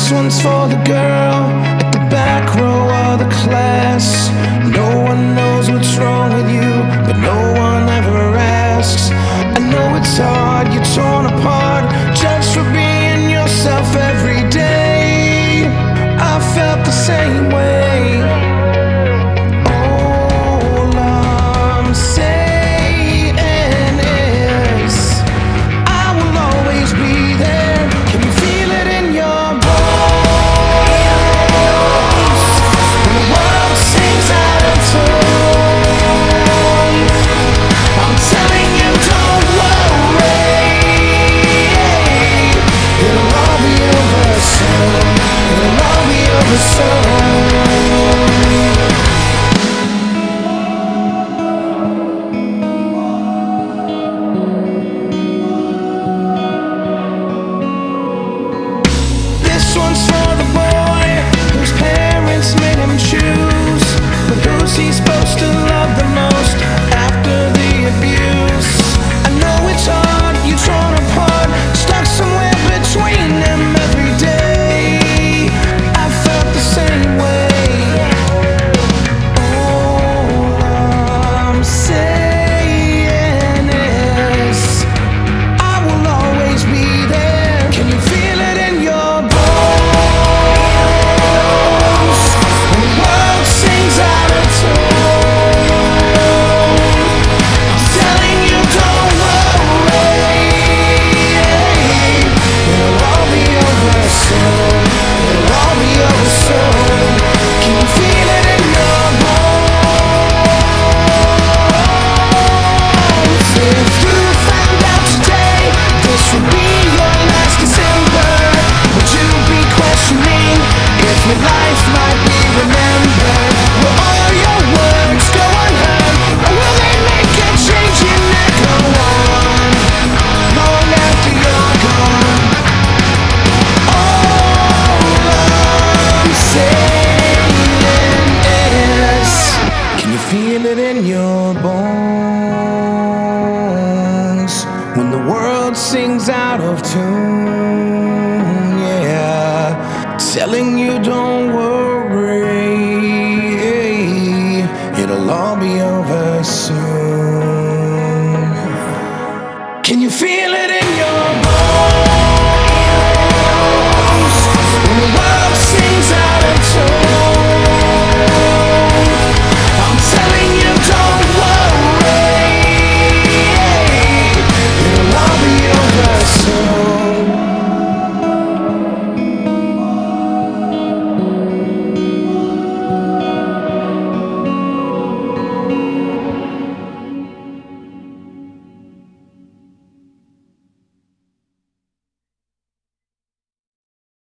This one's for the girl at the back row of the class. No one knows what's wrong with you, but no one ever asks. I know it's hard, you're torn apart, judged for being yourself every day. I felt the same way. All I'm saying is I will always be there. Can you feel it in your bones? When the world sings out of tune, I'm telling you, don't worry. It'll all be over soon. It'll all be over soon. This one's for the boy whose parents made him choose, but who's he supposed to love the most after the abuse? I know it's hard, you're torn apart, stuck somewhere between them every day. I felt the same way. All I'm saying is I will always be there. Can you feel it in your bones? When the world sings out of tune, I'm telling you, don't worry. It'll all be over soon. It'll all be over soon. Can you feel it in your bones? If you found out today this would be your last December, would you be questioning if your life might be remembered? Will all your words go unheard, or will they make a change in that go on long after you're gone? All I'm saying is, can you feel it in your bones when the world sings out of tune? Yeah, telling